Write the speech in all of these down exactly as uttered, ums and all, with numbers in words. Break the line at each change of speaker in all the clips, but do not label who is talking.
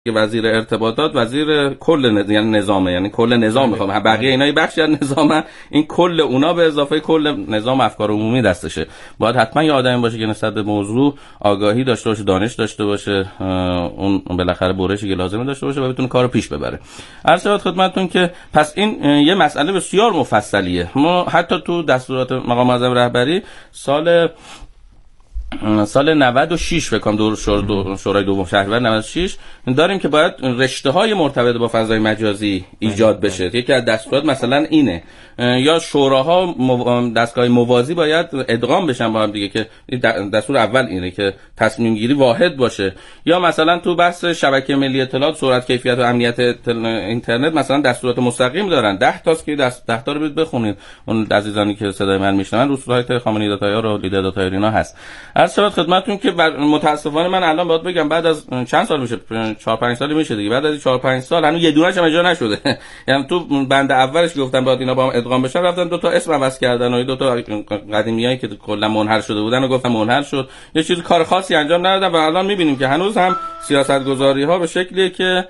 وزیر ارتباطات وزیر کل نظام، یعنی نظامه، یعنی کل نظام میخوام، بقیه اینا بخشی از نظامن، این کل اونا به اضافه کل نظام افکار عمومی دستشه. باید حتما یه آدمی باشه که نسبت به موضوع آگاهی داشته باشه، دانش داشته باشه، اون بالاخره برشی که لازمه داشته باشه و بتونه کارو پیش ببره. عرض شد خدمتتون که پس این یه مسئله بسیار مفصلیه. ما حتی تو دستورات مقام معظم رهبری سال سال نود و شش فکر کنم دور شورای دوم شهریور نود و شش داریم که باید رشته‌های مرتبط با فضای مجازی ایجاد بشه. یکی از دستورات مثلا اینه، یا شوراها دستگاه موازی باید ادغام بشن با هم دیگه، که دستور اول اینه که تصمیم گیری واحد باشه. یا مثلا تو بحث شبکه ملی اطلاعات، سرعت، کیفیت و امنیت اینترنت مثلا دستورات مستقیم دارن، ده تاست که دست ده تا رو برید بخونید، اون عزیزانی که صدای من میشنون رو سایت خامنه‌ای داتایا رو لیدر داتایا اینا هست. عرض شد خدمتتون که متاسفانه من الان باید بگم بعد از چند سال میشه، چهار پنج سال میشه دیگه، بعد از چهار پنج سال هنوز یه دونه‌ش هم اجرا نشده. یعنی تو بند اولش گفتن باید اینا با هم ادغام بشن، رفتن دو تا اسم عوض کردن و دو تا قدیمیایی که کلا منحل شده بودن و گفتن منحل شد، یه چیز کار خاصی انجام ندادن و الان میبینیم که هنوز هم سیاست‌گذاری‌ها به شکلیه که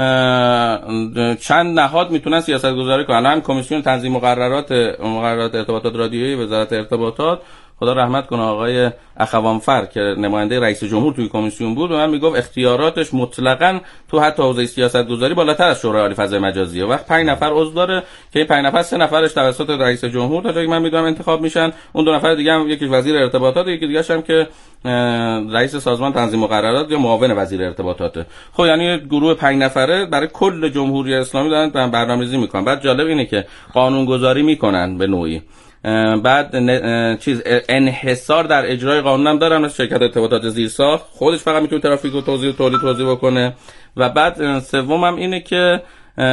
چند نهاد میتونن سیاست گذاری کنن. هم کمیسیون تنظیم مقررات مقررات ارتباطات رادیویی وزارت ارتباطات، خدا رحمت کنه آقای اخوانفر که نماینده رئیس جمهور توی کمیسیون بود، و من میگم اختیاراتش مطلقاً تو حتی حوزه سیاست گذاری بالاتر از شورای عالی فضای مجازیه. وقت پنج نفر عضو داره که این پنج نفر سه نفرش توسط رئیس جمهور تا جایی من میدونم انتخاب میشن، اون دو نفر دیگه هم یکی وزیر ارتباطات، یکی دیگه هم که رئیس سازمان تنظیم مقررات یا معاون وزیر ارتباطاته. خب یعنی گروه پنج نفره برای کل جمهوری اسلامی دارن برنامه‌ریزی میکنن. بعد جالب اینه که قانون گذاری میکنن به نوعی، بعد چیز انحصار در اجرای قانون هم دارن، مثل شرکت ارتباطات زیرساخت خودش فقط میتونه ترافیک و توزیع و تولید توزیع بکنه. و بعد سوم هم اینه که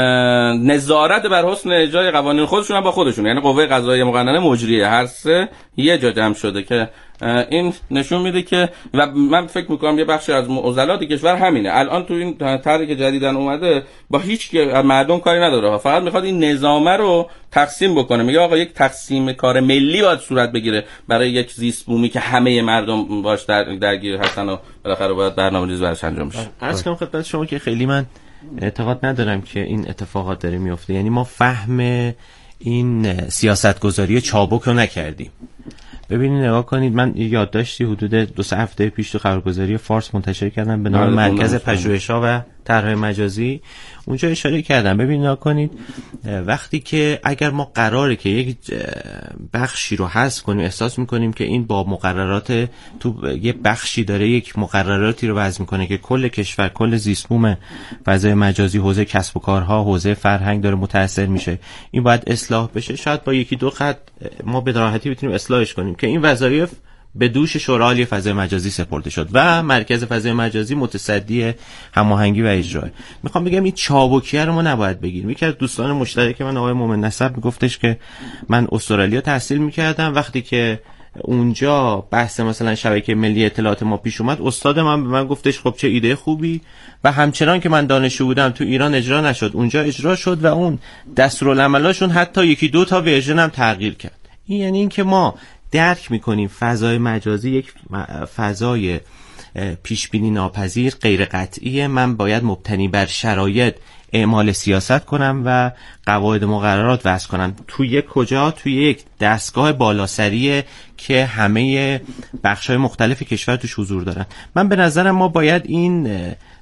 نظارت بر حسن اجرای قوانین خودشون هم با خودشون، یعنی قوه قضاییه مقننه مجریه، هر سه یه جا جمع شده که این نشون میده که، و من فکر میکنم یه بخشی از معضلات کشور همینه. الان تو این طرحی که جدیدن اومده با هیچ مردم کاری نداره، فقط میخواد این نظامه رو تقسیم بکنه. میگه آقا یک تقسیم کار ملی باید صورت بگیره برای یک زیست بومی که همه مردم باش در درگیر هستن و بالاخره باید برنامه‌ریزی براش انجام بشه.
عرض کنم خدمت شما که خیلی من اعتقاد ندارم که این اتفاقات داره میفته. یعنی ما فهم این سیاستگذاری چابک رو نکردیم. ببینید نگاه کنید، من یادداشتی حدود دو سه هفته پیش تو خبرگزاری فارس منتشر کردم به نام مرکز پژوهش‌ها و طرح‌های مجازی. اونجا اشاره کردم ببینید نگاه کنید، وقتی که اگر ما قراره که یک بخشی رو حذف کنیم، احساس می‌کنیم که این با مقررات تو یه بخشی داره یک مقرراتی رو وضع می‌کنه که کل کشور، کل زیست‌بوم فضای مجازی، حوزه کسب و کارها، حوزه فرهنگ داره متاثر میشه، این باید اصلاح بشه. شاید با یکی دو خط ما به راحتی بتونیم اصلاحش کنیم که این وظایف به دوش شورای عالی فضای مجازی سپرده شد و مرکز فضای مجازی متصدی هماهنگی و اجرا. میخوام بگم این چابکیه رو ما نباید بگیریم. یکی از دوستان مشترک من آقای مومن نسب میگفتش که من استرالیا تحصیل میکردم، وقتی که اونجا بحث مثلا شبکه ملی اطلاعات ما پیش اومد، استاد من به من گفتش خب چه ایده خوبی، و همچنان که من دانشجو بودم تو ایران اجرا نشد، اونجا اجرا شد و اون دستورالعملاشون حتی یکی دو تا ورژن هم تغییر کرد. این یعنی این که ما درک میکنیم فضای مجازی یک فضای پیش بینی ناپذیر، غیر قطعیه. من باید مبتنی بر شرایط اعمال سیاست کنم و قواعد مقررات وضع کنم. توی یک کجا؟ توی یک دستگاه بالاسریه که همه بخش‌های مختلف کشور توش حضور دارن. من به نظرم ما باید این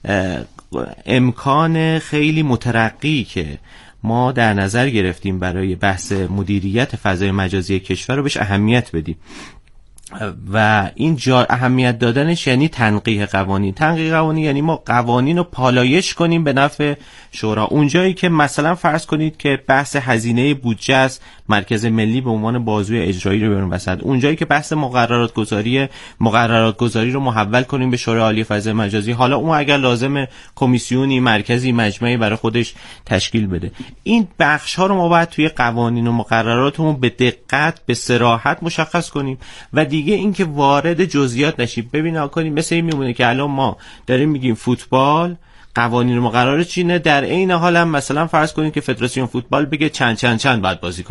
امکان خیلی مترقی که ما در نظر گرفتیم برای بحث مدیریت فضای مجازی کشور رو بهش اهمیت بدیم. و این جا اهمیت دادنش یعنی تنقیح قوانین. تنقیح قوانین یعنی ما قوانین رو پالایش کنیم به نفع شورا. اونجایی که مثلا فرض کنید که بحث هزینه بودجه است، مرکز ملی به عنوان بازوی اجرایی رو برون وسط. اونجایی که بحث مقررات گذاری مقررات گذاری رو محول کنیم به شورای عالی فضای مجازی، حالا اون اگر لازمه کمیسیونی، مرکزی، مجمعی برای خودش تشکیل بده. این بخش ها رو ما باید توی قوانین و مقرراتمون به دقت، به صراحت مشخص کنیم و دیگه اینکه وارد جزئیات نشیم. ببین آقا مثل این میمونه که الان ما داریم میگیم فوتبال قوانین مقررات چینه، در عین حال هم مثلا فرض کنید که فدراسیون فوتبال بگه چند چند چند بعد بازی کنید.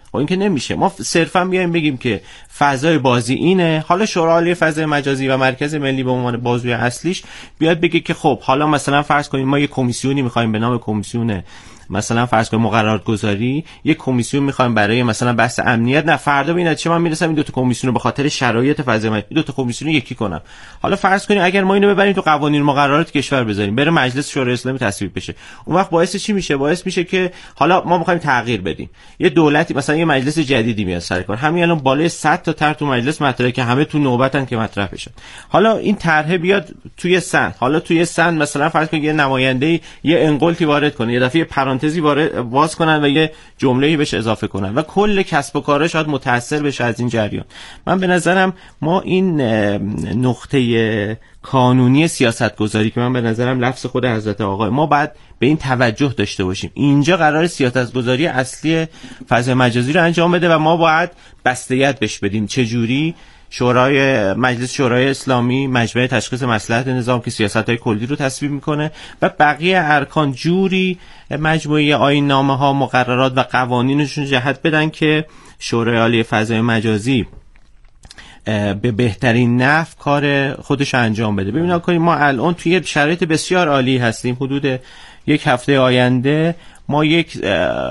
خب این که نمیشه. ما صرفا بیایم بگیم که فضای بازی اینه، حالا شورای عالی فضای مجازی و مرکز ملی به عنوان بازوی اصلیش بیاد بگه که خب حالا مثلا فرض کنیم ما یه کمیسیونی می‌خوایم به نام کمیسیون مثلا فرض کنیم مقررات گذاری، یک کمیسیون می‌خوایم برای مثلا بحث امنیت، نه فردا ببینید چه من میرسم این دو تا کمیسیون رو به خاطر شرایط فضای مجازی دو تا کمیسیون رو یکی کنم. حالا فرض کنیم اگر ما اینو ببریم تو قوانین مقررات کشور بذاریم بره مجلس شورای اسلامی تصویب بشه، اون وقت باعث چی میشه؟ باعث میشه که حالا ما می‌خوایم تغییر بدیم، یه دولتی مثلا یه مجلس جدیدی میاد سر کار، همین الان بالای صد تا طرح تو مجلس مطرحه که همه تو نوبتن که مطرح بشن. حالا این طرح بیاد توی سن، حالا توی سن مثلا فرض کنید یه نماینده یه انقلتی وارد کنه، یه دفعه پرانتزی وارد باز کنن و یه جمله‌ای بهش اضافه کنن و کل کسب و کارش شاید متاثر بشه از این جریان. من به نظرم ما این نقطه کانونی سیاستگذاری که من به نظرم لفظ خود حضرت آقا، ما باید به این توجه داشته باشیم. اینجا قرار سیاستگذاری اصلی فضای مجازی رو انجام بده و ما باید بسته‌یت بهش بدیم. چه جوری؟ شورای مجلس شورای اسلامی مجمع تشخیص مصلحت نظام که سیاست‌های کلی رو تصویب میکنه و بقیه ارکان جوری مجموعه آیین‌نامه‌ها، مقررات و قوانینشون جهت بدن که شورای عالی فضای مجازی به بهترین نحو کار خودش انجام بده. ببینید کنیم ما الان توی شرایط بسیار عالی هستیم. حدود یک هفته آینده ما یک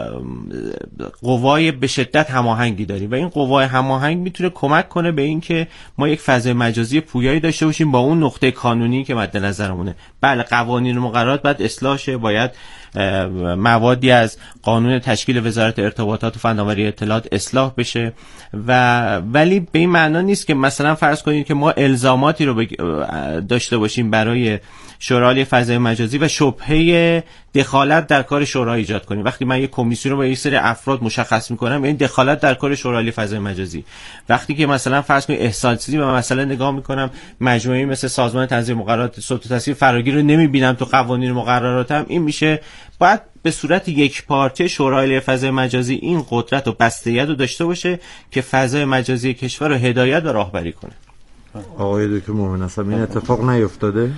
قوای به شدت هماهنگی داریم و این قوای هماهنگ میتونه کمک کنه به این که ما یک فضای مجازی پویایی داشته باشیم با اون نقطه کانونی که مد نظرمونه. بله قوانین و مقررات باید اصلاح شه، باید موادی از قانون تشکیل وزارت ارتباطات و فناوری اطلاعات اصلاح بشه و ولی به این معنا نیست که مثلا فرض کنید که ما الزاماتی رو داشته باشیم برای شورای عالی فضای مجازی و شبهه دخالت در کار شورای ایجاد کنیم. وقتی من یک کمیسیون رو با یک سری افراد مشخص میکنم این دخالت در کار شورای عالی فضای مجازی، وقتی که مثلا فرض کنید احساساتی به مسئله نگاه میکنم، مجموعه‌ای مثل سازمان تنظیم مقررات صوت و تصویر فراگیر رو نمیبینم تو قوانین مقرراتم، این میشه باید به صورت یک پارچه شورای عالی فضای مجازی این قدرت و بسته‌یت رو داشته باشه که فضای مجازی کشور رو هدایت و راهبری کنه.
آقای دکتر مومن اصلا این اتفاق نیفتاده؟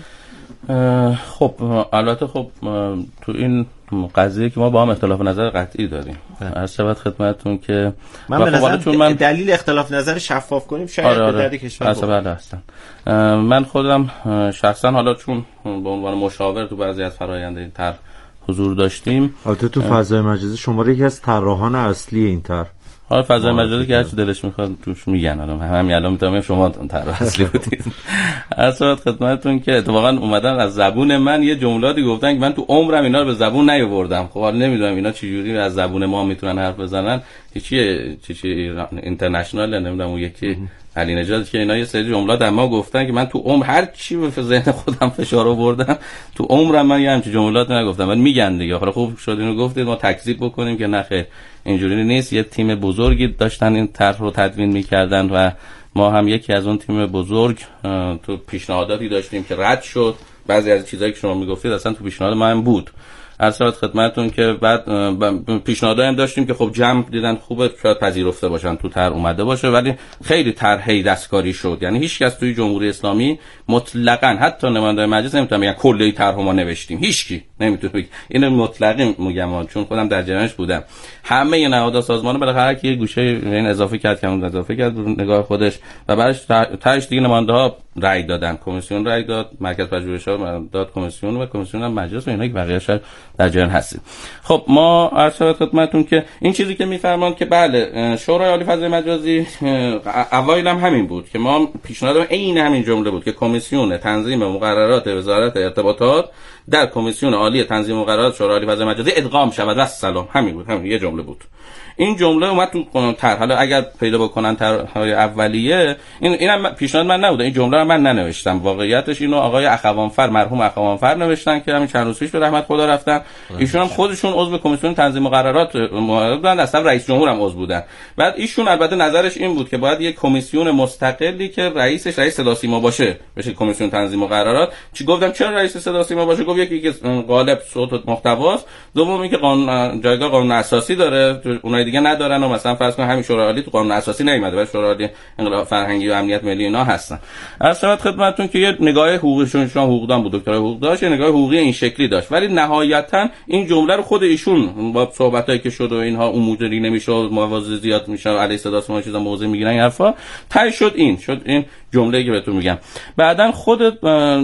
خب البته خب تو این قضیه که ما با هم اختلاف نظر قطعی داریم. عرض شود خدمتتون که
من به نظر چون من دلیل اختلاف نظر شفاف کنیم شاید آره آره به درد کشور
بخوره. من خودم شخصا حالا چون به عنوان مشاور تو بعضی از فرآیند این طرح حضور داشتیم،
البته تو فضای مجازی شما یکی از طراحان اصلی این طرح،
حالا فضای مجازی که هر چی دلش میخواد توش میگن، حالا همین الان میتونم شما طرح اصلی بودید. اصلا خدمتتون که اتفاقا اومدن از زبون من یه جملاتی گفتن که من تو عمرم اینا رو به زبون نیاوردم. خب حالا نمیدونم اینا چه جوری از زبون ما میتونن حرف بزنن، چیه چی چی اینترنشنال نمیدونم اون یکی علی نجات که اینا یه سری جملات اما گفتن که من تو عمر هر چی به ذهن خودم فشار آوردم تو عمرم من یه همچین جملات نگفتم. ولی میگن دیگه. حالا خوب شد اینو گفتید ما تکذیب بکنیم که نه خیر اینجوری نیست. یه تیم بزرگی داشتن این طرح رو تدوین میکردن و ما هم یکی از اون تیم بزرگ تو پیشنهاداتی داشتیم که رد شد. بعضی از چیزایی که شما میگفتید اصلا تو پیشنهاد ما هم بود. ارشاد خدمتتون که بعد پیشنهادایی هم داشتیم که خب جمع دیدن خوبه شاید پذیرفته باشن تو طرح اومده باشه، ولی خیلی طرحی دستکاری شد. یعنی هیچ کس توی جمهوری اسلامی مطلقاً حتی نمایندگان مجلس نمیتونه بگن کلی طرح ما نوشتیم، هیچ کی نمیتونه بگه. اینو مطلقاً میگم چون خودم در جریانش بودم. همه نهادها سازمان‌ها بالاخره که یه گوشه این اضافه کرد که اون اضافه کرد نگاه خودش و بعدش تاش دیگه نماینده‌ها رأی دادن، کمیسیون رأی داد، مرکز پژوهش‌ها داد کمیسیون و کمیسیون هم مجلس و اینا که بقیه‌اش در جریان هستیم. خب ما عرض شود خدمتتون که این چیزی که میفرمان که بله شورای عالی فضای مجازی اوایل هم همین بود که ما پیشنهاد عین همین جمله بود که کمیسیون تنظیم مقررات وزارت ارتباطات در کمیسیون عالی تنظیم مقررات شورای عالی فضای مجازی ادغام شود و سلام. همین بود، همین یه جمله بود. این جمله اومد تو طرح. حالا اگر پیدا بکنن طرح‌های اولیه این اینم پیشنهاد من نبوده، این جمله رو من ننوشتم. واقعیتش اینو آقای اخوانفر مرحوم اخوانفر نوشتن که همین چند روز پیش به رحمت خدا رفتن. ایشون هم خودشون عضو کمیسیون تنظیم مقررات بودن، اصلا رئیس جمهور هم عضو بودن. بعد ایشون البته نظرش این بود که باید یک کمیسیون مستقلی که رئیسش رئیس صدا سیما باشه بشه کمیسیون تنظیم مقررات. چی گفتم چرا رئیس صدا سیما باشه؟ گفت یکی که غالب صوت و محتواست، دومی که قانون جایگاه قانون اساسی داره، اونای دیگه ندارن و مثلا فرض کن همین شورای عالی تو قانون اساسی نیومده ولی شورای عالی انقلاب فرهنگی و امنیت ملی اینا هستن. اصلا خدمتتون که یه نگاه حقوقیشون، شما حقوقدان بود، دکترای حقوق داشت، یه نگاه حقوقی این شکلی داشت، ولی نهایتا این جمله رو خود ایشون با صحبتایی که شد و اینها اون مدیری نمیشه و موازی زیاد میشه علی صدا ما چیزا موضوع میگیرن این حرفا تای شد این شد این جمله‌ای که بهتون میگم. بعدن خود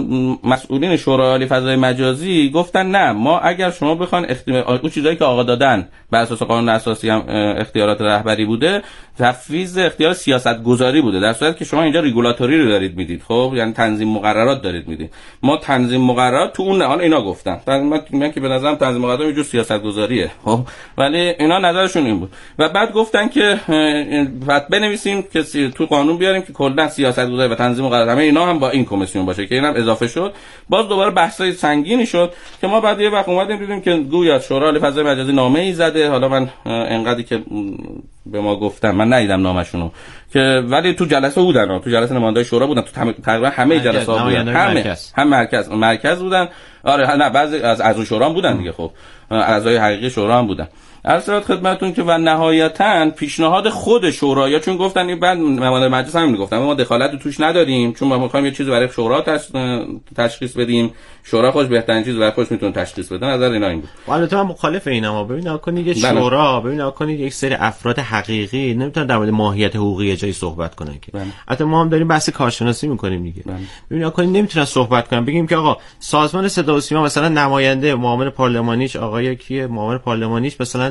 مسئولین شورای عالی فضای مجازی گفتن نه، ما اگر شما بخواید اختیار اون چیزایی که آقا دادن بر اساس قانون اساسی هم اختیارات رهبری بوده، تفویض اختیار سیاست گذاری بوده، در صورتی که شما اینجا ریگولاتوری رو دارید میدید، خب یعنی تنظیم مقررات دارید میدید. ما تنظیم مقررات تو اون حال اینا گفتن، من که به نظرم تنظیم مقررات یه جور سیاست گذاریه، خب ولی اینا نظرشون این بود. و بعد گفتن که بعد بنویسیم که تو قانون بیاریم که کلا سیاست گذاری و تنظیم مقررات همه اینا هم با این کمیسیون باشه، که اینم اضافه شد. باز دوباره بحثای سنگینی شد که ما بعد یه وقت اومدیم دیدیم که گویا شورای عالی فضای مجازی نامه‌ای زده. حالا من انقدری که به ما گفتم من ندیدم نامشونو، که ولی تو جلسه بودن، تو جلسه نمایندای شورا بودن، تو تقریبا همه جلسات بودن، همه مرکز. هم مرکز مرکز بودن. آره نه بعضی از اعضای شورا هم بودن دیگه، خب اعضای حقیقی شورا هم بودن. عرض خدمتتون که و نهایتاً پیشنهاد خود شورا، چون گفتن این بعد نماینده مجلس هم میگفتن ما دخالت توش نداریم چون ما می‌خوایم یه چیزی برای شورا تشخیص بدیم، شورا خودش بهترین چیز برای خودش میتونه تشخیص بده. نظر اینا این بود.
البته من مخالف اینم، اما ببین نکنید یه شورا، ببین نکنید یک سری افراد حقیقی نمیتونن در مورد ماهیت حقوقی جای صحبت کنن که البته ما هم داریم بحث کارشناسی میکنیم دیگه. ببین نکنید نمیتونن صحبت کنن بگیم که آقا سازمان صدا و سیما مثلا نماینده معاون پارلمانیش آقای کیه، معاون پارلمانیش مثلا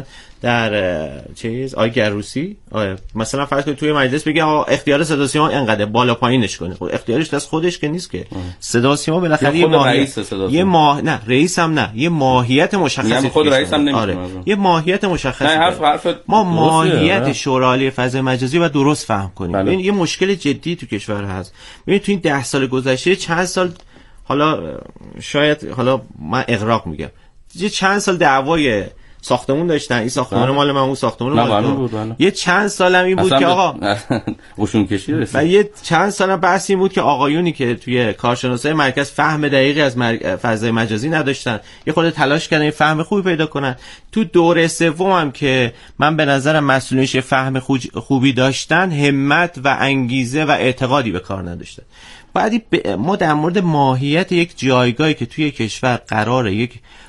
در چیز آقای گروسی، آقا مثلا فرض کنید توی مجلس بگه آقا اختیار صدا و سیما اینقدر بالا پایینش کنه، خب اختیارش دست خودش که نیست که. صدا و سیما بالاخره یه ماهیت یه ماه نه رئیس هم نه یه ماهیت مشخصی،
خود رئیس هم نمیتونه.
آره. یه ماهیت مشخصی.
نه حرف حرف
ما ماهیت شورای عالی فضای مجازی و درست فهم کنیم. ببین یه مشکل جدی تو کشور هست. ببین تو این ده سال گذشته چند سال، حالا شاید حالا من اغراق میگم، یه چند سال دعوای ساختمون داشتن، این ساختمان مال من، اون ساختمان مال من. یه چند سال هم این بود که آقا
قشون کشی رسید.
و یه چند سال هم بحث این بود که آقایونی که توی کارشناسای مرکز فهم دقیقی از مر... فضای مجازی نداشتن، یه خورده تلاش کردن فهم خوبی پیدا کنن. تو دوره سوم هم که من به نظرم مسئولینش فهم خوبی داشتن، همت و انگیزه و اعتقادی به کار نداشتن. بعدی ب... ما در مورد ماهیت یک جایگاهی که توی کشور قراره یک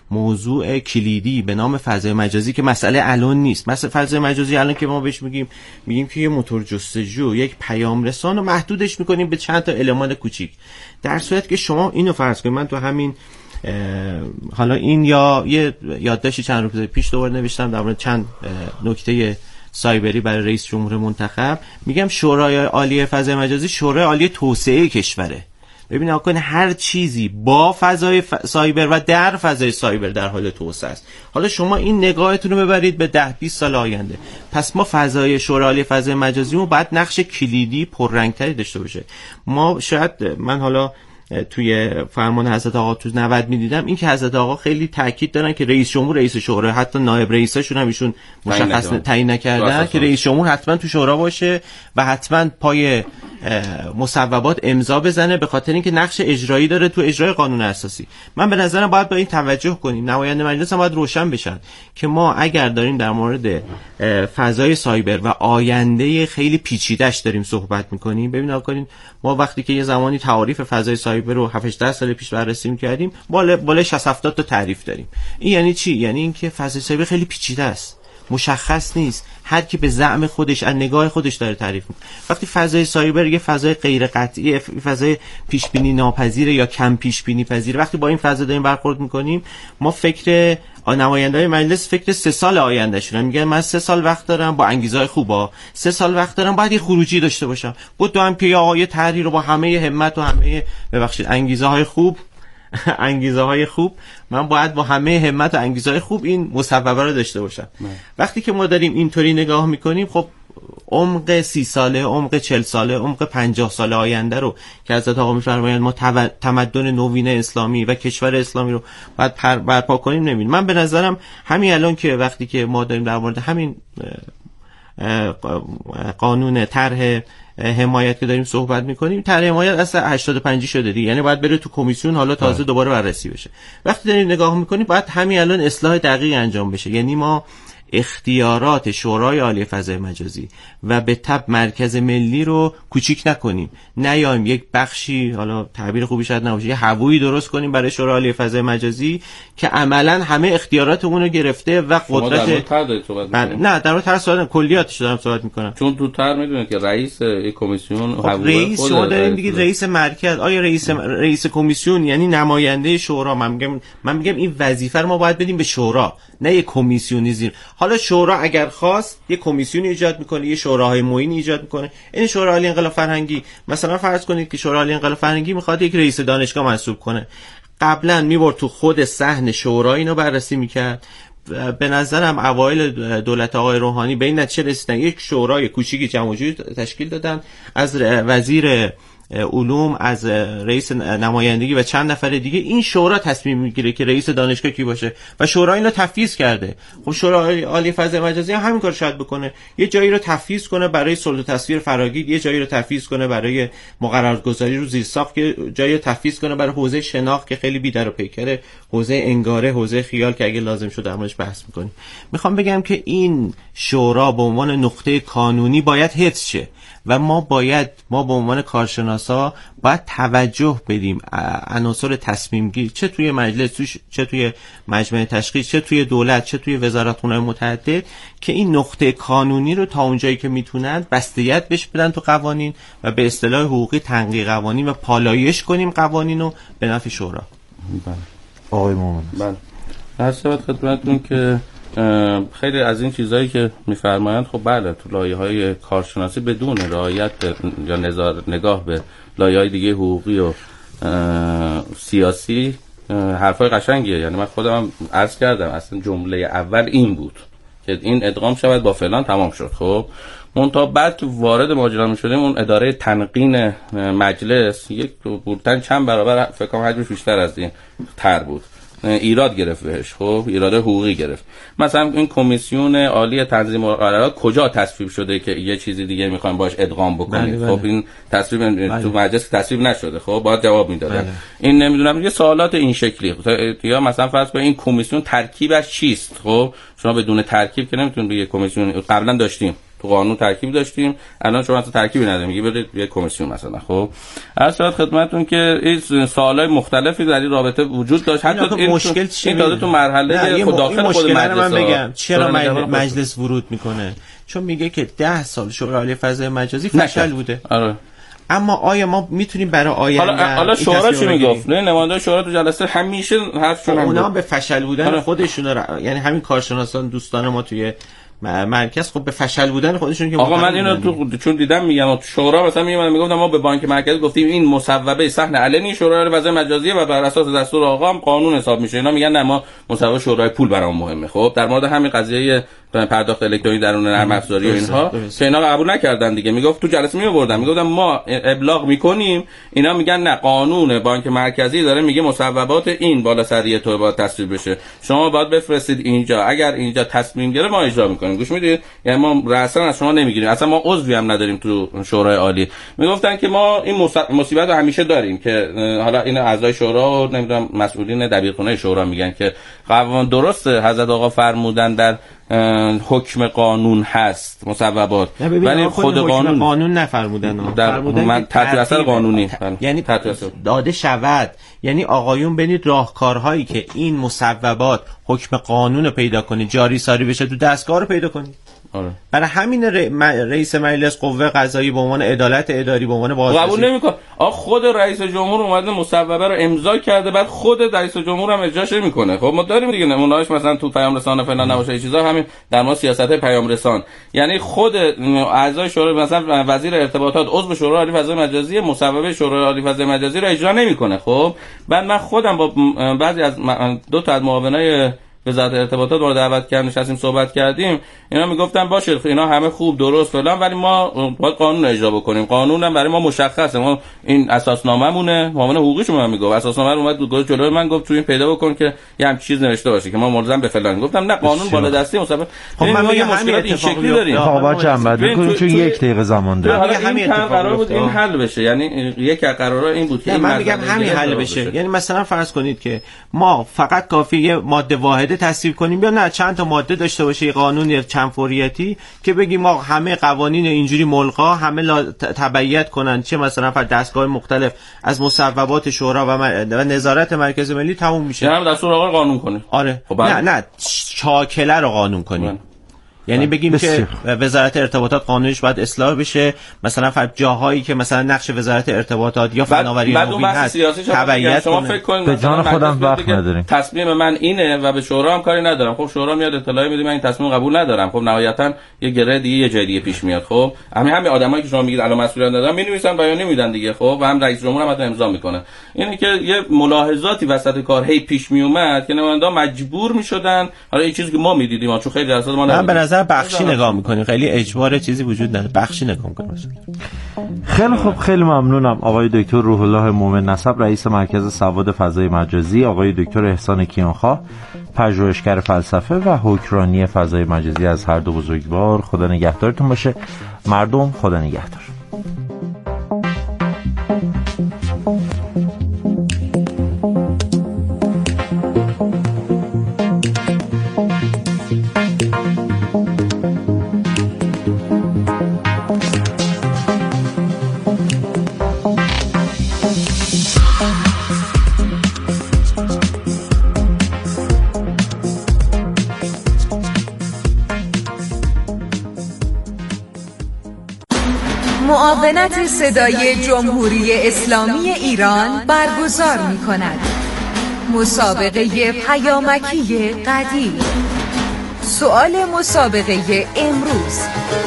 موضوع کلیدی به نام فضای مجازی که مسئله الان نیست، مثلا فضای مجازی الان که ما بهش میگیم میگیم که یه موتور جستجو، یک پیام رسان رو محدودش میکنیم به چند تا المان کوچیک، در صورتی که شما اینو فرض کنید من تو همین حالا این یا یه یادداشتی چند روز پیش دوباره نوشتم در مورد چند نکته سایبری برای رئیس جمهور منتخب، میگم شورای عالی فضای مجازی شورای عالی توسعه کشوره. ببین آقا هر چیزی با فضای ف... سایبر و در فضای سایبر در حال توسعه است. حالا شما این نگاهتون رو ببرید به ده بیست سال آینده، پس ما فضای شورای عالی فضای مجازی رو باید نقش کلیدی پررنگتری داشته باشه. ما شاید من حالا توی فرمان حضرت آقا تو نود میدیدم این که حضرت آقا خیلی تاکید دارن که رئیس جمهور رئیس شورا، حتی نایب رئیساشون هم ایشون مشخص تعیین نکردن که رئیس جمهور حتما تو شورا باشه و حتما پای مصوبات امضا بزنه، به خاطر اینکه نقش اجرایی داره تو اجرای قانون اساسی. من به نظرم باید با این توجه کنیم، نماینده مجلس هم باید روشن بشن که ما اگر داریم در مورد فضای سایبر و آینده خیلی پیچیده‌اش داریم صحبت می‌کنیم، ببین آقا ما وقتی که یه زمانی تعریف فضای سایبر رو هفت هشت سال پیش بررسی می‌کردیم بالا بالا شصت هفتاد تا تعریف داریم. این یعنی چی؟ یعنی اینکه فضای سایبر خیلی پیچیده است، مشخص نیست، هر کی به زعم خودش از نگاه خودش داره تعریف می‌کنه. وقتی فضای سایبر یه فضای غیر قطعی، فضای پیش بینی ناپذیر یا کم پیش بینی پذیر، وقتی با این فضا داریم برخورد می‌کنیم، ما فکر نماینده‌های مجلس فکر سه سال آینده شدن، میگن من سه سال وقت دارم با انگیزه‌های خوبا، سه سال وقت دارم باید یه خروجی داشته باشم. بود دو هم که آقای طرحی رو با همه همت و همه ببخشید انگیزه‌های خوب انگیزه های خوب من باید با همه همت و انگیزه های خوب این مصوبه رو داشته باشم. نه. وقتی که ما داریم اینطوری نگاه میکنیم، خب عمق سی ساله، عمق چل ساله، عمق پنجاه ساله آینده رو که حضرت آقا میفرمایند ما تمدن نوین اسلامی و کشور اسلامی رو باید برپا کنیم نمی‌بینیم. من به نظرم همین الان که وقتی که ما داریم در مورد همین قانون طرح حمایت که داریم صحبت میکنیم، طرح حمایت اصلا هشتاد و پنج شده دیگه، یعنی باید بره تو کمیسیون حالا تازه دوباره بررسی بشه. وقتی داریم نگاه میکنیم باید همین الان اصلاح دقیق انجام بشه، یعنی ما اختیارات شورای عالی فضای مجازی و به تبع مرکز ملی رو کوچیک نکنیم، نیایم یک بخشی، حالا تعبیر خوبی شاید نباشه، یه هوایی درست کنیم برای شورای عالی فضای مجازی که عملاً همه اختیاراتمون رو گرفته و قدرت
بله
نه در مورد طرح صحبت کلیاتش دارم صحبت میکنم،
چون تو طرح میدونید که رئیس یک کمیسیون
رئیس شما داریم دیگه، رئیس مرکز. آیا رئیس رئیس کمیسیون یعنی نماینده شورا؟ من میگم من میگم این وظیفه رو ما باید بدیم به شورا، نه یک کمیسیونی زیر. حالا شورا اگر خواست یک کمیسیونی ایجاد میکنه، یه شوراهای معین ایجاد میکنه. این شورای عالی انقلاب فرهنگی مثلا فرض کنید که شورای عالی انقلاب فرهنگی میخواد یک رئیس دانشگاه منصوب کنه، قبلا میبرد تو خود صحن شورا اینو بررسی میکرد. به نظرم اوایل دولت آقای روحانی به این نتیجه رسیدن یک شورای کوچیکی جمع و جور تشکیل دادن از وزیر علوم، از رئیس نمایندگی و چند نفر دیگه. این شورا تصمیم میگیره که رئیس دانشگاه کی باشه و شورا اینو تفویض کرده. خب شورای عالی فضای مجازی هم همین کارو شاید بکنه، یه جایی رو تفویض کنه برای صلح و تصویر فراگیر، یه جایی رو تفویض کنه برای مقررگذاری رو زیرساخت، یه جایی رو تفویض کنه برای حوزه شناخت که خیلی بی‌در و پیکره، حوزه انگاره، حوزه خیال که اگه لازم شد درمونش بحث می‌کنیم. میخوام بگم که این شورا به عنوان نقطه کانونی باید حفظ شه و ما باید ما به عنوان کارشناسا باید توجه بدیم عناصر تصمیم گیری، چه توی مجلس، چه توی مجمع تشخیص، چه توی دولت، چه توی وزارتخانه‌های متعدد، که این نقطه کانونی رو تا اونجایی که میتونن بستگیت بهش بدن تو قوانین و به اصطلاح حقوقی تنقیح قوانین و پالایش کنیم قوانین رو به نفع شورا.
بله
آقای مومن.
بله عرض شود خدمتتون که خیلی از این چیزهایی که میفرمایند خب بله تو لایه‌های کارشناسی بدون رعایت یا نظر نگاه به لایه‌های دیگه حقوقی و سیاسی حرفای قشنگیه. یعنی من خودم عرض کردم اصلا جمله اول این بود که این ادغام شود با فلان تمام شد. خب منتها بعد تو وارد ماجرا می‌شدیم اون اداره تنقین مجلس یک بولتن چند برابر فکر کنم حجمش بیشتر از این تر بود، ایراد گرفت بهش. خب ایراد حقوقی گرفت. مثلا این کمیسیون عالی تنظیم مقررات کجا تصویب شده که یه چیزی دیگه میخوایم باش ادغام بکنیم؟ خب این تصویب بله. تو مجلس تصویب نشده. خب باید جواب میدادن. بله. این نمیدونم یه سوالات این شکلی، یا مثلا فرض کنید این کمیسیون ترکیبش چیست؟ خب شما بدون ترکیب که نمیتونید بگید کمیسیون. قبلا داشتیم تو قانون ترکیب داشتیم، الان شما اصلا ترکیبی ندارید، میگی برید یه کمیسیون مثلا. خب عرض خدمتتون که این سوالای مختلفی در این رابطه وجود داشت. حتی این مشکل چیه داده تو مرحله خود داخل خود مجلس.
من بگم چرا مجلس ورود میکنه؟ چون میگه که ده سال شورای عالی فضای مجازی فشل بوده.
آره.
اما آیا ما میتونیم برای آینده
حالا حالا شورا چی میگفت؟ نه نماینده شورا تو جلسه همیشه حرفشون هم
اونا به فشل بودن آره. خودشون را... یعنی همین کارشناسان دوستان ما توی مرکز خب به فشل بودن خودشون که
آقا من اینو تو چون دیدم میگم شورا مثلا میگم میگفتم ما به بانک مرکزی گفتیم این مصوبه صحن علنی شورای فضای مجازی و بر اساس دستور آقا هم قانون حساب میشه. اینا میگن نه ما مصوبه شورای پول برام مهمه. خب در مورد همین قضیه پرداخت الکترونیک درون نرم افزاری و اینها که اینا قبول نکردن دیگه. میگفت تو جلسه میآوردن میگفتم ما ابلاغ میکنیم، اینا میگن نه قانون بانک مرکزی داره میگه مصوبات این بالا سری تو باید تصویب بشه، شما باید بفرستید اینجا، اگر اینجا تصمیم گیره ما اجرا میکنیم. گوش میدید؟ یعنی ما رأسا از شما نمیگیریم، اصلا ما عضوی هم نداریم تو شورای عالی. میگفتن که ما این مصیبت رو همیشه داریم که حالا این اعضای شورا و نمیدونم مسئولین دبیرخونه شورا میگن که قوانین درسته حضرت آقا فرمودن در حکم قانون هست مصوبات، ولی خود قانون
قانون نفرمودن
در من تحت اثر قانونی
یعنی داده شود. یعنی آقایون ببینید راهکارهایی که این مصوبات حکم قانون پیدا کنه، جاری ساری بشه، تو دستگاه رو پیدا کنید.
آره.
برای همین رئیس مجلس قوه قضایی به عنوان عدالت اداری به عنوان بازرسی
قبول نمیکنه. آ خود رئیس جمهور اومده مصوبه رو امضا کرده، بعد خود رئیس جمهور هم اجراش نمیکنه. خب ما داریم دیگه نمونه‌اش مثلا تو پیام رسان فلان نباشه این چیزا، همین در ما سیاست پیام رسان، یعنی خود اعضای شورای مثلا وزیر ارتباطات عضو شورای عالی فضای مجازی مصوبه شورای عالی فضای مجازی رو اجرا نمیکنه. خب بعد من خودم با بعضی از دو تا از معاونای وزارت ارتباطات رو دعوت کردیم نشستیم صحبت کردیم، اینا میگفتن باشه اینا همه خوب درست فلان، ولی ما باید قانون اجرا بکنیم. قانون هم برای ما مشخصه، ما این اساسنامه‌مونه، معاون حقوقیشون هم میگفت اساسنامه رو اومد گفت جلوی من گفت تو این پیدا بکن که یه همچین چیز نوشته باشه که ما ملزم به فلان. گفتم نه قانون بالا دستی مصوب.
خب من میگم مشکلات این شکلی داریم.
خب با جنبه کنیم چون یک دقیقه زمان داریم.
حالا همین قرار بود این حل بشه، یعنی یک از قرارا این بود که
من میگم همین حل بشه. یعنی مثلا فرض کنید که ما فقط کافیه یه ماده واحده تصویب کنیم یا نه چند تا ماده داشته باشه قانون چند فوریتی که بگیم ما همه قوانین اینجوری ملغا همه تبعیت کنن، چه مثلا فرض دستگاه مختلف از مصوبات شورا و, و نظارت مرکز ملی تموم میشه.
یعنی دستور آقا قانون کنه.
آره. خب نه نه چاکله رو قانون کنیم. من. یعنی بگیم بسیار. که وزارت ارتباطات قانونش باید اصلاح بشه، مثلا فرض جاهایی که مثلا نقش وزارت ارتباطات یا فناوری نوین هست تبعیت
شما فکر کنید
به جان خودم وقت نداریم،
تصمیم من اینه و به شورا هم کاری ندارم. خب شورا میاد اطلاعی میده من این تصمیم قبول ندارم، خب نهایتا یه گره دیگه یه جای دیگه پیش میاد. خب همین همین آدمایی که شما میگید الان مسئولیت ندارن می‌نویسن بیانیه میدن دیگه، خب و هم رئیس جمهور هم امضا میکنه. اینه که یه ملاحظاتی وسط کار هی پیش میومد که نمایندا مجبور میشدن. حالا این چیزی که ما میدیدیم چون خیلی درصد ما
من به نظر بخشی نگاه میکنیم، خیلی اجبار چیزی وجود نداره، بخشی نگاه میکنیم.
خیلی خوب، خیلی ممنونم آقای دکتر روح الله مومن نسب رئیس مرکز سواد فضای مجازی، آقای دکتر احسان کیانخواه پژوهشگر فلسفه و حکمرانی فضای مجازی از هر دو بزرگوار. خدا نگهدارتون باشه مردم، خدا نگهدار.
معاونت صدای جمهوری اسلامی ایران برگزار می‌کند. مسابقه پیامکی قدیر. سؤال مسابقه امروز: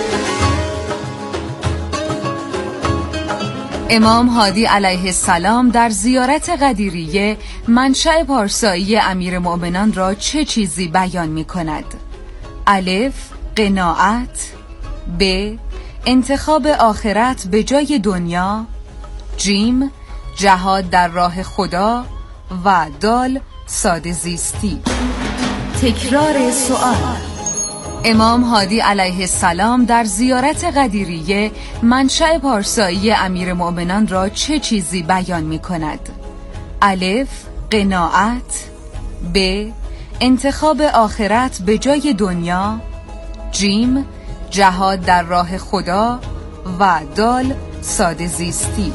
امام هادی علیه السلام در زیارت قدیریه منشأ پارسایی امیرالمؤمنان را چه چیزی بیان می‌کند؟ الف قناعت، ب انتخاب آخرت به جای دنیا، جیم جهاد در راه خدا و دال ساده زیستی. تکرار سوال: امام هادی علیه السلام در زیارت قدیریه منشأ پارسایی امیرالمؤمنان را چه چیزی بیان می کند؟ الف قناعت، ب انتخاب آخرت به جای دنیا، جیم جهاد در راه خدا و دال ساده زیستی.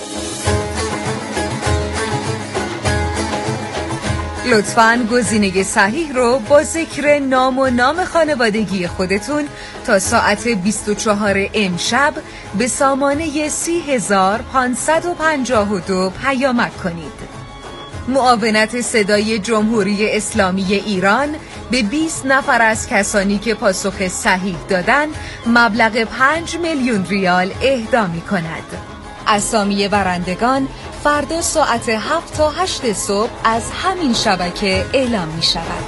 لطفاً گزینه صحیح رو با ذکر نام و نام خانوادگی خودتون تا ساعت بیست و چهار امشب به سامانه سی هزار پانصد و پنجاه و دو پیامک کنید. معاونت صدای جمهوری اسلامی ایران به بیست نفر از کسانی که پاسخ صحیح دادن مبلغ پنج میلیون ریال اهدا می کند. اسامی برندگان فردا ساعت هفت تا هشت صبح از همین شبکه اعلام می شود.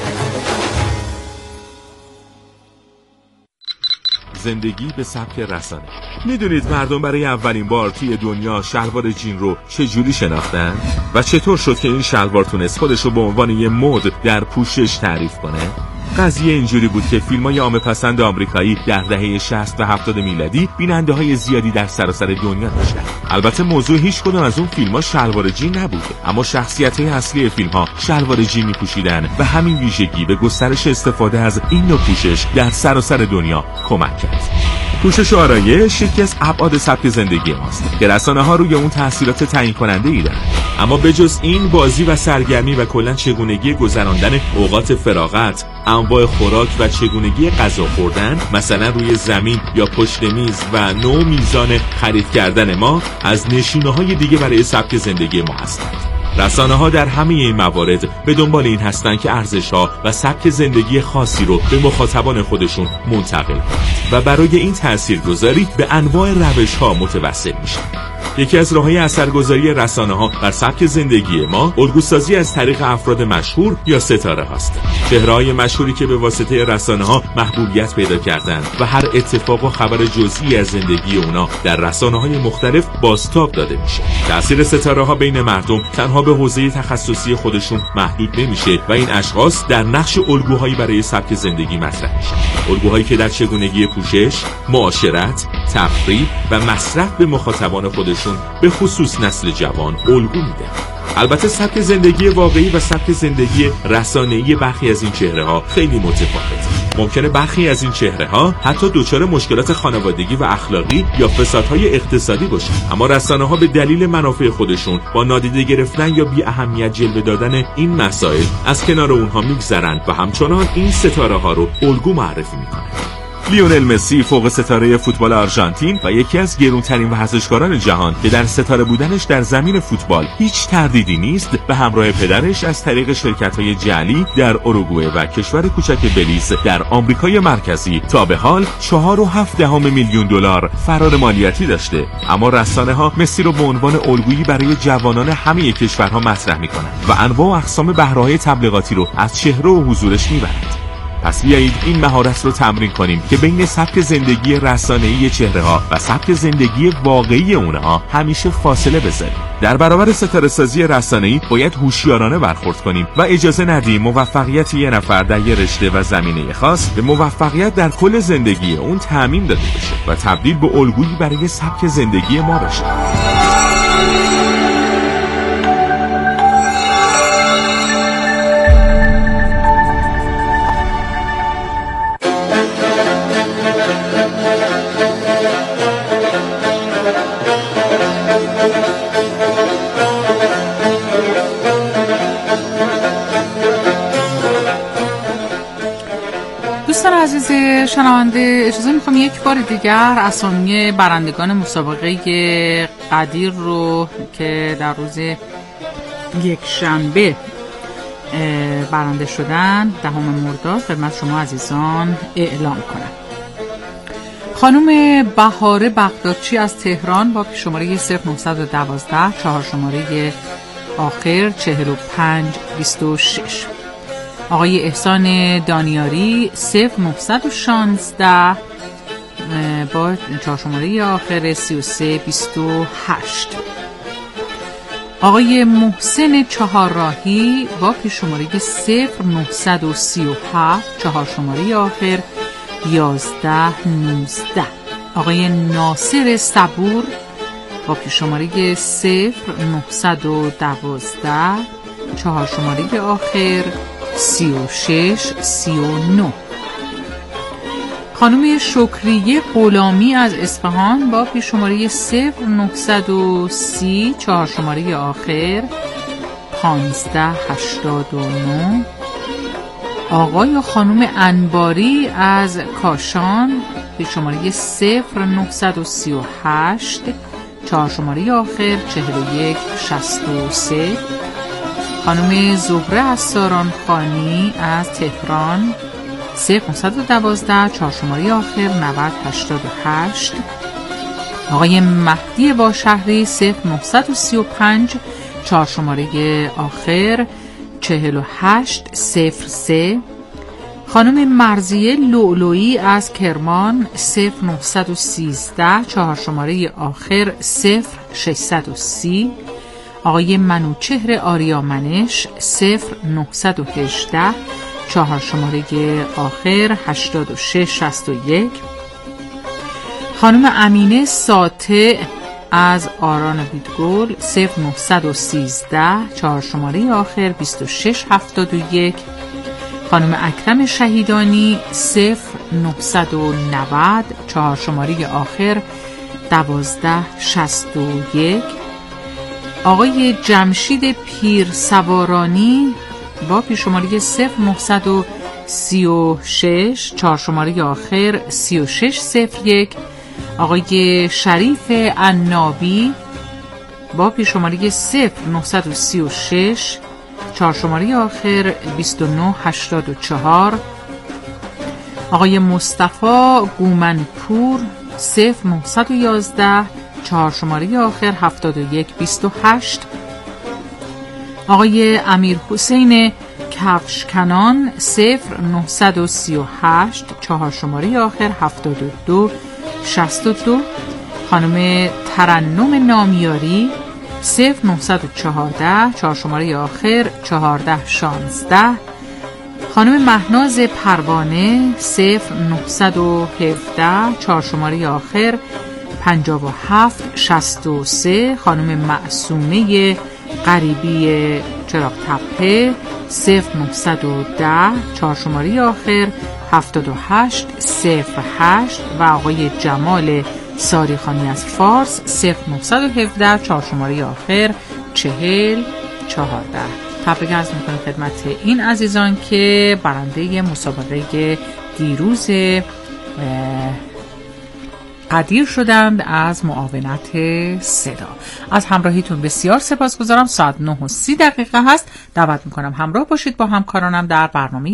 زندگی به سبک رسانه. میدونید مردم برای اولین بار توی دنیا شلوار جین رو چجوری شناختن؟ و چطور شد که این شلوار تونست خودش رو به عنوان یه مد در پوشش تعریف کنه؟ قضیه اینجوری بود که فیلم‌های عامه‌پسند آمریکایی در دهه شصت و هفتاد میلادی بیننده‌های زیادی در سراسر دنیا داشتن. البته موضوع هیچ کدوم از اون فیلم‌ها شلوار جین نبود، اما شخصیت‌های اصلی فیلم‌ها شلوار جین می‌پوشیدن و همین ویژگی به گسترش استفاده از این نوع پوشش در سراسر دنیا کمک کرد. پوشش و آرایش یکی از ابعاد سبک زندگی ماست که رسانه‌ها روی اون تأثیرات تعیین کننده‌ای دارن. اما بجز این بازی و سرگرمی و کلاً چگونگی گذراندن اوقات فراغت، انواع خوراک و چگونگی غذا خوردن مثلا روی زمین یا پشت میز و نوع میزان خرید کردن ما از نشونه‌های دیگه برای سبک زندگی ما هستند. رسانه‌ها در همه این موارد به دنبال این هستند که ارزش‌ها و سبک زندگی خاصی رو به مخاطبان خودشون منتقل کنند و برای این تاثیرگذاری به انواع روش‌ها متوسل میشن. یکی از راه‌های اثرگذاری رسانه‌ها بر سبک زندگی ما الگوسازی از طریق افراد مشهور یا ستاره هاست. چهره‌های مشهوری که به واسطه رسانه‌ها محبوبیت پیدا کردند و هر اتفاق و خبر جزئی از زندگی اونا در رسانه‌های مختلف بازتاب داده میشه. تأثیر ستاره‌ها بین مردم تنها به حوزه تخصصی خودشون محدود نمیشه و این اشخاص در نقش الگوهایی برای سبک زندگی مطرح میشن. الگوهایی که در چگونگی پوشش، معاشرت، تفریح و مصرف به مخاطبان خودشون به خصوص نسل جوان الگو میده. البته سبک زندگی واقعی و سبک زندگی رسانه‌ای برخی از این چهره‌ها خیلی متفاوته. ممکنه برخی از این چهره‌ها حتی دچار مشکلات خانوادگی و اخلاقی یا فسادهای اقتصادی باشن، اما رسانه‌ها به دلیل منافع خودشون با نادیده گرفتن یا بی اهمیت جلوه دادن این مسائل از کنار اونها میگذرن و همچنان این ستاره‌ها رو الگو معرفی میکنن. لیونل مسی فوق ستاره فوتبال آرژانتین و یکی از گرونترین ورزشکاران جهان که در ستاره بودنش در زمین فوتبال هیچ تردیدی نیست، به همراه پدرش از طریق شرکت‌های جعلی در اوروگوئه و کشور کوچک بلیز در آمریکای مرکزی تا به حال چهار و هفت دهم میلیون دلار فرار مالیاتی داشته. اما رسانه‌ها مسی رو به عنوان الگویی برای جوانان همه کشورها مطرح می‌کنند و انواع و اقسام بهره‌های تبلیغاتی رو از چهره و حضورش می‌برند. پس بیایید این مهارت رو تمرین کنیم که بین سبک زندگی رسانه‌ای چهره‌ها و سبک زندگی واقعی اونها همیشه فاصله بذاریم. در برابر ستاره‌سازی رسانه‌ای باید هوشیارانه برخورد کنیم و اجازه ندیم موفقیت یه نفر در یه رشته و زمینه خاص به موفقیت در کل زندگی اون تضمین داده بشه و تبدیل به الگویی برای سبک زندگی ما بشه.
عزیز شنونده، اجازه میخوام یک بار دیگر اسامی برندگان مسابقه قدیر رو که در روز یک شنبه برنده شدن دهم مرداد خدمت شما عزیزان اعلام کنم. خانم بهاره بغدادچی از تهران با شماره صفر نه یک دو چهار شماره آخر چهل و پنج بیست و شش. آقای احسان دانیاری صفر نه یک شش با چهار شماره آخر سی و سه بیست و هشت. آقای محسن چهارراهی با پیش شماره صفر نه سه هفت چهار شماره آخر یازده نوزده. آقای ناصر صبور با پیش شماره صفر نه یک دو چهار شماره آخر سی و شش سی و نه. خانم شکریه غلامی از اصفهان با پیش شماره صفر نه سی چهار شماره آخر پانزده هشتاد و نه. آقای و خانم انباری از کاشان پیش شماره صفر نه سه هشت چهار شماره آخر چهل و یک شصت و سه. خانم زهره از سارانخانی از تهران صفر نه یک دو چهار شماره آخر نود هشتاد و هشت. آقای مهدی با شهری صفر نه سه پنج چهار شماره آخر چهل و هشت صفر سه. خانم مرضیه لؤلؤی از کرمان صفر نه یک سه چهار شماره آخر صفر ششصد و سی. آقای منوچهر آریامنش صفر نه یک هشت چهار شماره آخر هشتاد و شش شصت و یک. خانم امینه ساطع از آران بیدگل صفر نه یک سه چهار شماره آخر بیست و شش هفتاد و یک. خانم اکرم شهیدانی صفر نه نه صفر چهار شماره آخر دوازده شصت و یک. آقای جمشید پیر سوارانی با پیش شماره صفر نه سه شش چهار شماره آخر سی و شش صفر یک. آقای شریف عنابی با پیش شماره صفر نه سه شش چهار شماره آخر بیست و نه هشتاد و چهار. آقای مصطفی گومنپور صفر نه یک یک چهار شماره آخر هفتاد و یک بیست و هشت. آقای امیر حسین کفشکنان صفر نهصد و سی و هشت چهار شماره آخر هفتاد و دو شصت و دو. خانم ترنم نامیاری صفر نهصد و چهارده چهار شماره آخر چهارده شانزده. خانم مهناز پروانه صفر نهصد و هفده چهار شماره آخر پنجاه و هفت شصت و سه. خانم معصومه غریبی چراغ تپه صفر نهصد و ده چهار شماره آخر هفتاد و هشت صفر هشت. و آقای جمال ساریخانی از فارس صفر نهصد و هفده چهار شماره آخر چهل چهارده. تبریک عرض می‌کنم خدمت این عزیزان که برنده مسابقه دیروز قدیر شدند از معاونت صدا. از همراهیتون بسیار سپاسگزارم. ساعت نه و سی دقیقه هست. دعوت میکنم همراه باشید با همکارانم در برنامه